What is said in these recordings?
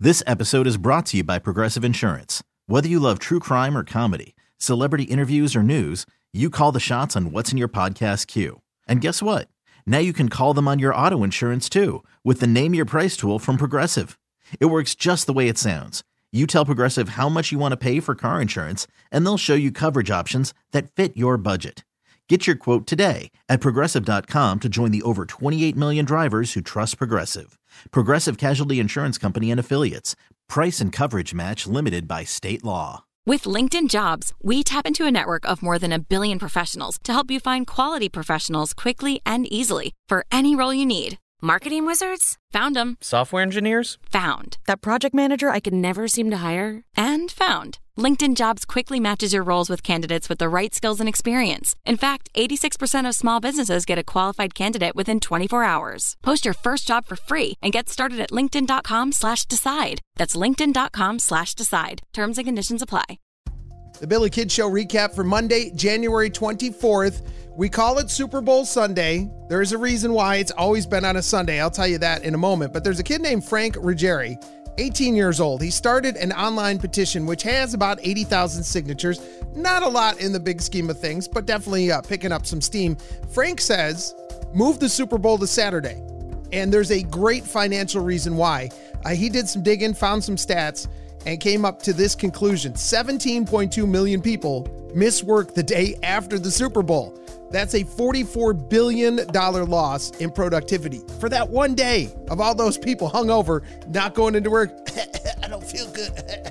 This episode is brought to you by Progressive Insurance. Whether you love true crime or comedy, celebrity interviews or news, you call the shots on what's in your podcast queue. And guess what? Now you can call them on your auto insurance too with the Name Your Price tool from Progressive. It works just the way it sounds. You tell Progressive how much you want to pay for car insurance, and they'll show you coverage options that fit your budget. Get your quote today at Progressive.com to join the over 28 million drivers who trust Progressive. Progressive Casualty Insurance Company and Affiliates. Price and coverage match limited by state law. With LinkedIn Jobs, we tap into a network of more than 1 billion professionals to help you find quality professionals quickly and easily for any role you need. Marketing wizards? Found them. Software engineers? Found. That project manager I could never seem to hire? And found. LinkedIn Jobs quickly matches your roles with candidates with the right skills and experience. In fact, 86% of small businesses get a qualified candidate within 24 hours. Post your first job for free and get started at linkedin.com/decide. That's linkedin.com/decide. Terms and conditions apply. The Billy Kidd Show recap for Monday, January 24th. We call it Super Bowl Sunday. There's a reason why it's always been on a Sunday. I'll tell you that in a moment. But there's a kid named Frank Ruggieri, 18 years old. He started an online petition which has about 80,000 signatures. Not a lot in the big scheme of things, but definitely picking up some steam. Frank says, move the Super Bowl to Saturday. And there's a great financial reason why. He did some digging, found some stats, and came up to this conclusion. 17.2 million people miss work the day after the Super Bowl. That's a $44 billion loss in productivity for that one day of all those people hungover, not going into work. I don't feel good.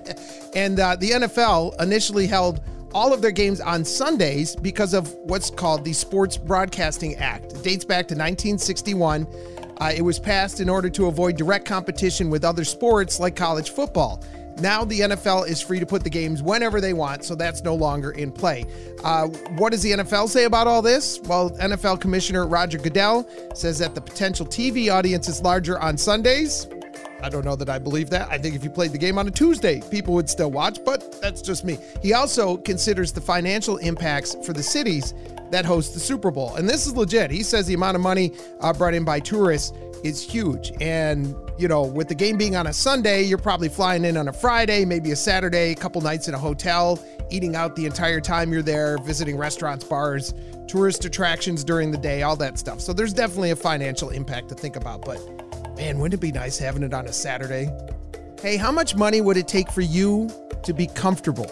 And the NFL initially held all of their games on Sundays because of what's called the Sports Broadcasting Act. It dates back to 1961. It was passed in order to avoid direct competition with other sports like college football. Now the NFL is free to put the games whenever they want, so that's no longer in play. What does the NFL say about all this? Well, NFL Commissioner Roger Goodell says that the potential TV audience is larger on Sundays. I don't know that I believe that. I think if you played the game on a Tuesday, people would still watch, but that's just me. He also considers the financial impacts for the cities that host the Super Bowl. And this is legit. He says the amount of money brought in by tourists is huge. And, you know, with the game being on a Sunday, you're probably flying in on a Friday, maybe a Saturday, a couple nights in a hotel, eating out the entire time you're there, visiting restaurants, bars, tourist attractions during the day, all that stuff. So there's definitely a financial impact to think about. But man, wouldn't it be nice having it on a Saturday? Hey, how much money would it take for you to be comfortable?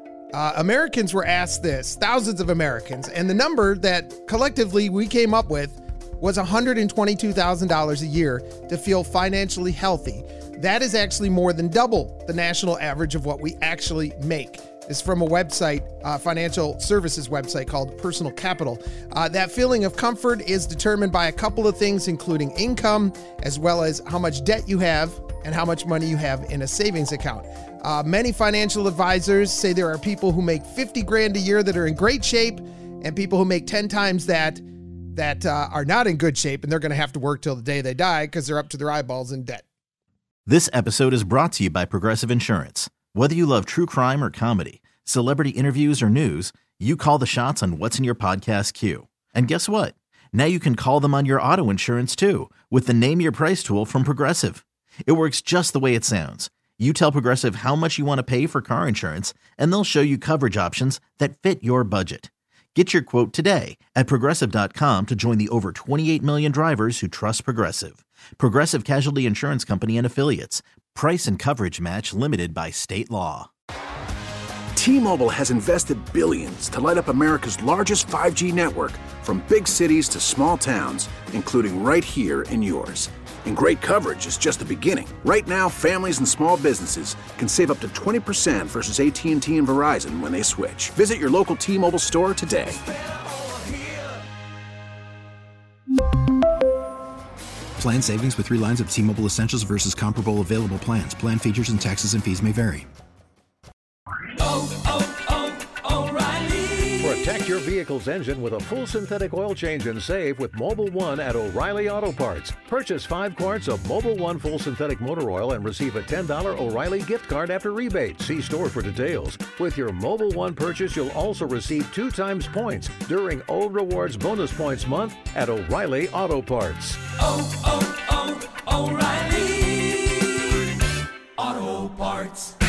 Americans were asked this, thousands of Americans, and the number that collectively we came up with was $122,000 a year to feel financially healthy. That is actually more than double the national average of what we actually make. It's from a website, financial services website called Personal Capital. That feeling of comfort is determined by a couple of things, including income, as well as how much debt you have and how much money you have in a savings account. Many financial advisors say there are people who make 50 grand a year that are in great shape and people who make 10 times that are not in good shape, and they're going to have to work till the day they die because they're up to their eyeballs in debt. This episode is brought to you by Progressive Insurance. Whether you love true crime or comedy, celebrity interviews or news, you call the shots on what's in your podcast queue. And guess what? Now you can call them on your auto insurance too with the Name Your Price tool from Progressive. It works just the way it sounds. You tell Progressive how much you want to pay for car insurance, and they'll show you coverage options that fit your budget. Get your quote today at Progressive.com to join the over 28 million drivers who trust Progressive. Progressive Casualty Insurance Company and Affiliates. Price and coverage match limited by state law. T-Mobile has invested billions to light up America's largest 5G network, from big cities to small towns, including right here in yours. And great coverage is just the beginning. Right now, families and small businesses can save up to 20% versus AT&T and Verizon when they switch. Visit your local T-Mobile store today. Plan savings with 3 lines of T-Mobile Essentials versus comparable available plans. Plan features and taxes and fees may vary. Protect your vehicle's engine with a full synthetic oil change and save with Mobil 1 at O'Reilly Auto Parts. Purchase 5 quarts of Mobil 1 full synthetic motor oil and receive a $10 O'Reilly gift card after rebate. See store for details. With your Mobil 1 purchase, you'll also receive 2 times points during O Rewards Bonus Points Month at O'Reilly Auto Parts. O'Reilly Auto Auto Parts.